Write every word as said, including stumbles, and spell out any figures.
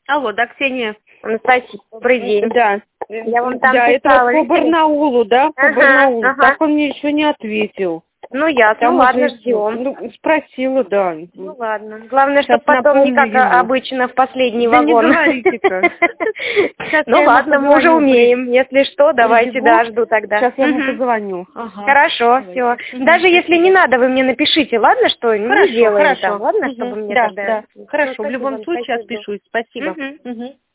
Алло, да, Ксения. Анастасия, добрый день. Да. Я вам там да, писала. это по Барнаулу, да? По ага, Барнаулу. Ага. Так он мне еще не ответил. Ну, ясно, Там ну ладно, уже, ждем. Ну, спросила, да. Ну ладно. Главное, Сейчас чтобы потом не как напомню ему. обычно в последний Да не вагон. говорите-ка. Сейчас Ну я ему ладно, мы уже позвоню, умеем. Если что, давайте, прибегу. да, жду тогда. Сейчас я ему Мгм. позвоню. Ага. Хорошо, все. Мгм. Даже если не надо, вы мне напишите, ладно, что не Хорошо, делаем хорошо. там, ладно, Мгм. чтобы мне Да, тогда... да. Всё, Хорошо, в спасибо, любом случае Анастасия, жду. отпишусь. Спасибо. Мгм. Мгм.